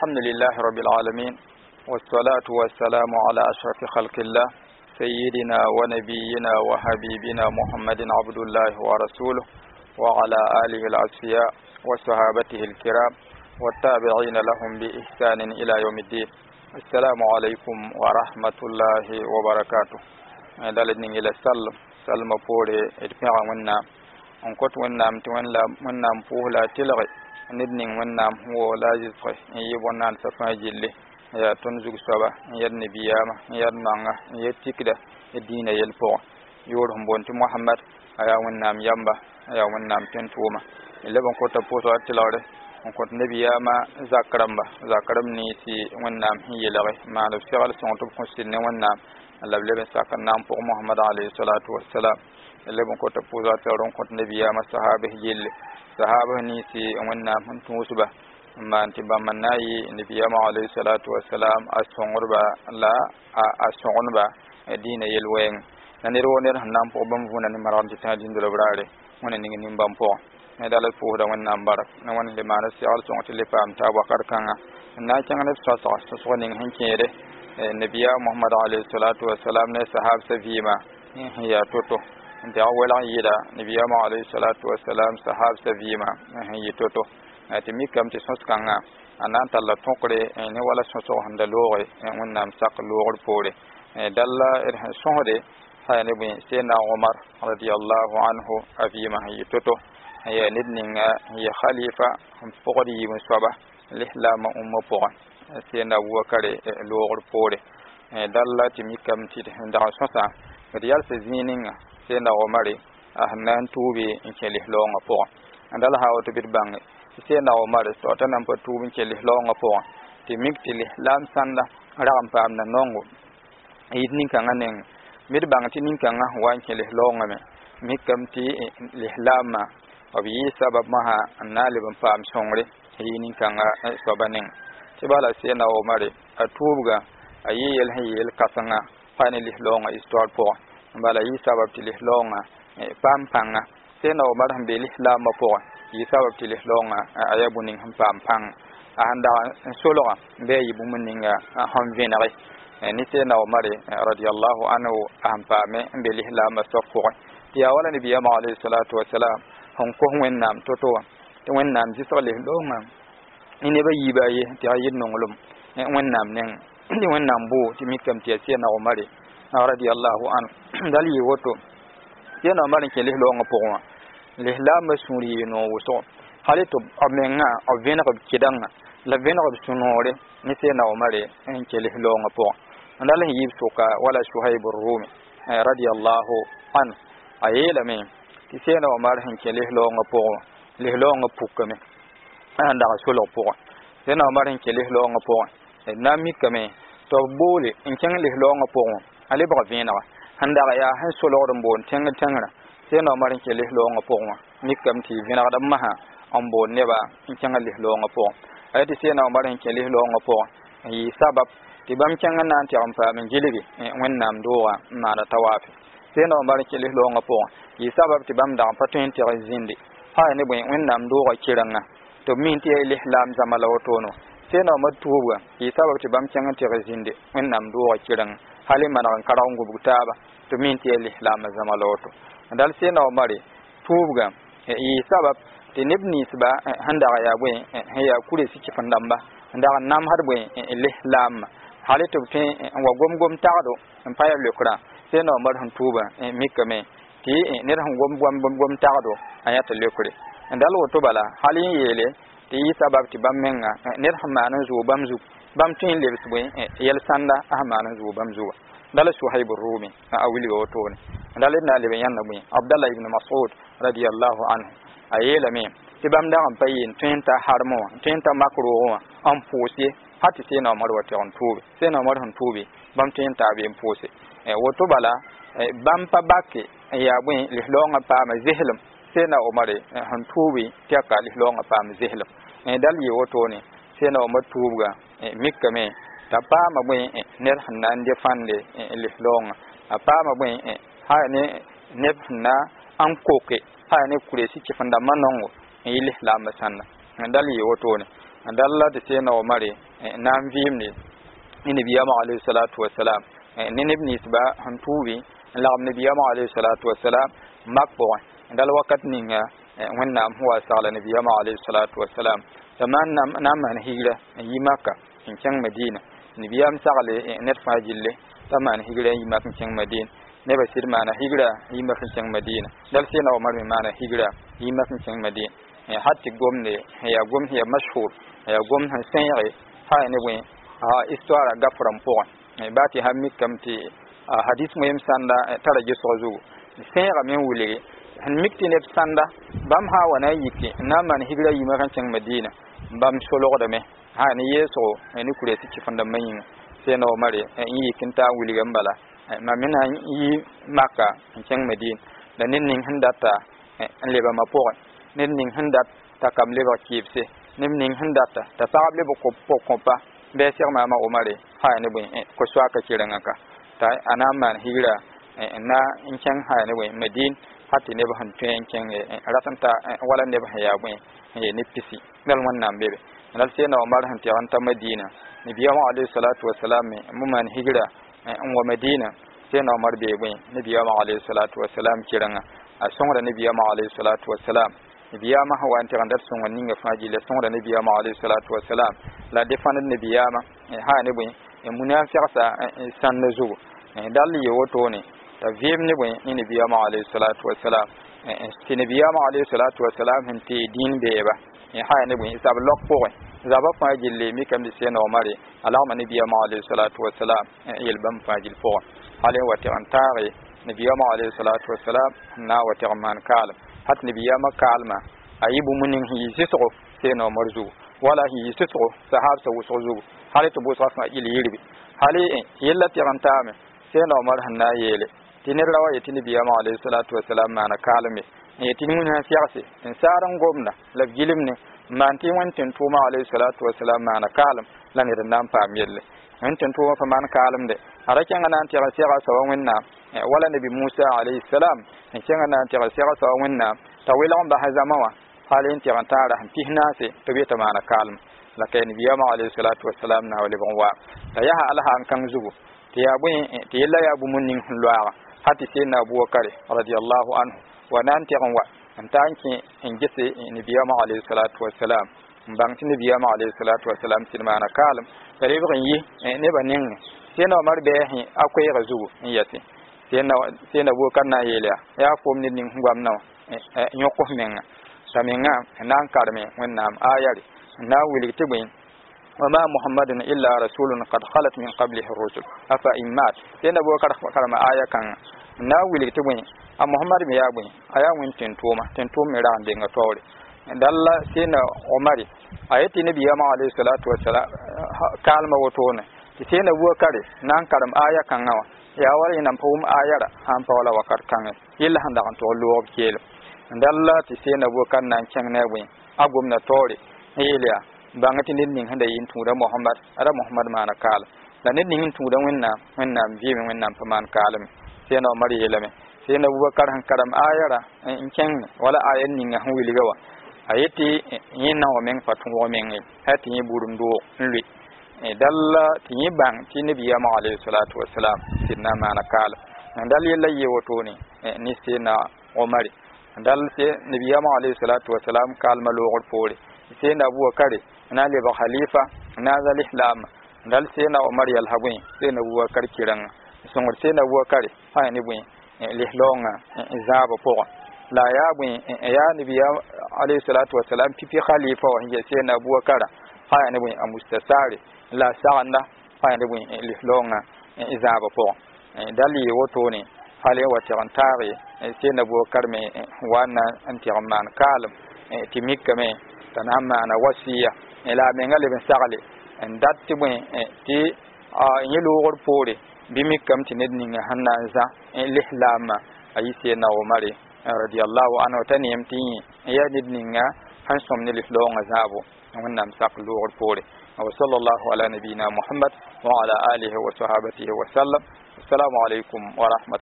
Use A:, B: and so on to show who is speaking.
A: الحمد لله رب العالمين والصلاة والسلام على أشرف خلق الله سيدنا ونبينا وحبيبنا محمد عبد الله ورسوله وعلى آله الأصفياء وصحابته الكرام والتابعين لهم بإحسان إلى يوم الدين. السلام عليكم ورحمة الله وبركاته. دلني إلى سلم فوري إدفع منا أنكت ونام تونلا منام فولا تلغي ندنين ونام هو لاجز خي يبونان سفاي جلي يا تنزق سبا يا النبيامة يا المعنى يا تكدا الدين يلفو يورهم بنت محمد يا ونام يامبا يا ونام تنتوما إلا بنكوت بوسو أتلاري بنكوت نبيامة زكرم نيسي ونام هي لغي ما نفسيغل سنتو بكسين ونام الله بلبن ساكن نام فوق محمد عليه الصلاة والسلام إلا بنكوت بوسو أتلاري بنكوت نبيامة صحابه جلي sahaba ni si wanna mun tusuba man tibamman nayi nabiyama alayhi salatu wassalam asongurba la asongurba dina yelwen nani roner nam po bam funa ni maram ti tan dindo brare wona ni ngi mbam po me dala fu da wanna barak na wona le mara si al songti le pam ta bakar kanga na changane sa so ni hankere nabiya muhammad alayhi salatu wassalam ne sahab savima ya toto انت اولا يدا نبي عليه الصلاه والسلام صحاب سفيما يتوتو اتمي كم تسوس كانا انا تلا توكري ان ولا سوسو هند لوري ونام ساق لور بوري دلا سوهدي هاي نبي سيدنا عمر رضي الله عنه افيما يتوتو هي ندنين هي خليفه فقدي مصبا الاسلام بوغ سيدنا ابو بكر لور بوري دلا تمي كم تي سوسا ريال سيزينين sena omari ahnan tubi inkeli longa po andala hawo to bidbang sena omari so tanan pa tubi inkeli longa po ti miktili lam sanda ram pam na nongo yidnin kanganen midbang tinin kanga wan inkeli longa me mikam ti lihlama abi sabab maha annalibam pam songre yinin kanga sobanen tibala sena omari atubga ayel hayel kasanga fani lihlonga istor po bala yi sabab tilih longa pam panga sena o mar hambe islam po yi sabab tilih longa ayabuning pam pang anda sologa be yi bumuninga ham venare ni sena o mare radiyallahu anhu ampa me be islam sokko ya wala nabiya ma alayhi salatu wassalam hon ko wennam toto to wennam ji solih longa ni be yi ba yi ti ayin nongolum wennam nen ni wennam bo ti mikam ti sena o mare radiyallahu anhu dali woto yana marin ke lihlo nga pokwa lihla masuri no woso halito amenga ovena ko kidanga la vena ko sunore ni se na omare en ke lihlo nga po andala yib soka wala shuhaib ar-rumi radiyallahu an ayela me ti se na omare en ke lihlo nga po lihlo nga pukame anda solo po se na omare en ke lihlo nga po na mikame to bole en ke lihlo nga po ale ba vena handa ya han solodon bon tengra seno marin ke lihlo nga pokwa mikam ti vina da maha ambo neba inchanga lihlo nga pok ayati seno marin ke lihlo nga pok yi sabab ti bam changa nan ti amfa min jilibi wannam dowa ma da tawafi seno marin ke lihlo nga pok yi sabab ti bam da patun ti zindi ha ne bo wannam dowa kiranga to min ti lihlam zamala wotono seno matuwa yi sabab ti bam changa ti zindi wannam dowa kiranga hali manan karangu butaba to min ti al-islam zamaloto dal sena omari tubga yi sabab ti nibni sba handa ya bwe ya kure siki fandamba nda nam har bwe al-islam hali to tin wa gom taado empire lekura sena omar han tuba mikame ti ne han gom taado ayata lekure ndal woto bala hali yele ti sabab ti bamenga ne hamana zo bamzu bam tin lebs bwe yel sanda ahmana zu bamzu dala shuhaib ar-rumi awili wotone dala na leben yanna bwe abdullah ibn mas'ud radiyallahu anhu ayela me tibam da am payin tenta harmo tenta makro am pose hati sena mar wate on tubi sena mar on tubi bam tenta be pose woto bala bam pa bakke ya bwe lihlonga pa ma zihlam sena omare on tubi tiaka lihlonga pa ma zihlam dal yi wotone sena omar tubuga mikame tapa mabwe ner hanan de fande lihlonga apa mabwe ha ne nebna an koke ha ne kure si ci fanda manongo lihlam sanna dali wotone andalla de sena o mare nam vimni ni nabiyama alayhi salatu wassalam ni ibn isba han tuwi la nabiyama alayhi salatu wassalam makbo andal wakat ninga wannam huwa sala nabiyama alayhi salatu wassalam zaman nam man hijra yi makka in can madina nabiyam sagale net fajille zaman hijra yi makka can madina ne ba sir mana hijra yi makka can madina dal sena o mare mana hijra yi makka can madina hatti gomne ya gom ya mashhur ya gom han sayre ha ne wen histoire gafram po bati hammi kamti hadith moyem sanda tara je sozu sayra men wuli han mikti ne sanda bam ha wana yiki na man hijra yi makan can madina bam solo da me ha ne yeso ni kure ti fanda mayin sai no mare yi kinta wuli gambala ma min yi makka can madina da nin handata an leba ma po nin handat takam leba kipse nin handata ta saab leba ko pa be sirma ma umare ha ne bun ko swaka kiranga ka ta anaman hira na in can ha ne bun madin hatti ne ba han tuen can ratanta wala ne ba ya bun ni pisi dal wannan bebe dal sai na umar han ta madina ni biya ma alayhi salatu wassalam mu man hira wa madina sai na umar be bun ni biya ma alayhi salatu wassalam kiranga a songra ni biya ma alayhi salatu wassalam nabiyama hawa ante randar son wani nga faji le son da nabiyama alayhi salatu wassalam la defan nabiyama ha ne bun munafiq sa san nazu dal ye woto ne ta vim ne bun ni nabiyama alayhi salatu wassalam ti nabiyama alayhi salatu wassalam hente din beba ha ne bun isab lokko zaba faji le mi kam di sena omare alama nabiyama alayhi salatu wassalam yel bam faji fo hale wati antare nabiyama alayhi salatu wassalam na wati man kalam hat nabiyama kalma ayibu munin hi sisro seno marzu wala hi sisro sahab sa wusuzu hali to bo safa ili yirbi hali yalla tirantame seno mar hanna yele tinir rawa yati nabiyama alayhi salatu wassalam mana kalme yati mun ha siyasi in saran gomna la gilimne manti wantin tuma alayhi salatu wassalam mana kalam lan idan nan fam yelle wantin tuma fa man kalam de arakan nan tira sira sawan winna wala nabi Musa alayhi salam in kan nan tira sira sawan winna tawilan ba hazamawa halin tirantara tihnase to beta mana kalam la kay nabiyama alayhi salatu wassalam na wali bonwa ta yaha alha an kan zugu tiya bun tiyalla ya bu munnin hulwa hati sai na Abubakar radiyallahu anhu wa nan tiran wa antanki in gise nabiyama alayhi salatu wassalam bang tin nabiyama alayhi salatu wassalam tin mana kalam kare bin yi ne banin sai na Umar be hi akwai razu in yati sai na Abubakar na yela ya fom ni nin ngwam na nyoko menga samenga nan karme wannan ayari na wili tibin وما محمد إلا رسول قد خلت من قبله الرسل أفإن مات سينا Abubakar karma aya kan na wili tibin a Muhammad me yabun aya win tentum ran de ngatore dalla sina Umar ayati nabi ya alayhi salatu wassalam kalma wotone sina Abubakar nan karam aya kan nawa ya wari nan pum ayara han pawla wakar kan illa handa kan to lo kele dalla sina Abubakar nan can ne win agum na tore iliya bangati nin handa yin tura Muhammad ara Muhammad mana kala la nin tura wenna bibi wenna paman kalam sena Umar yelame sena Abubakar han karam ayara in ken wala ayen nin han wiligawa ayeti yinna o men fatun o men hati yi burum do nri dalla tinyi bang tinabiya ma alayhi salatu wassalam sinna mana kala dal yella yewoto ni ni sena Umar dal se nabiya ma alayhi salatu wassalam kalma lo pore sena Abubakar na le ba khalifa na zal islam dal sena Umar yal habun sena Abubakar kiran sun sena Abubakar ha ni bun lihlonga izaba po la ya bun ya nabi alayhi salatu wassalam pipi khalifa wa hiya sena Abubakar ha ni bun amustasari la sa'anda ha ni bun lihlonga izaba po dali woto ne hale wa tirantare sena Abubakar me wana antirman kalam timikka me tanama na wasiya ila mengale ben sagale en datti bun ti yelo gor pore bimi kam ti nedni hanna za lihlama ayise na Umar radiyallahu anhu tanim ti ya nedni han somni lihlonga zabo wannan sak lo gor pore wa sallallahu ala nabina Muhammad wa ala alihi wa sahbihi wa sallam assalamu alaikum wa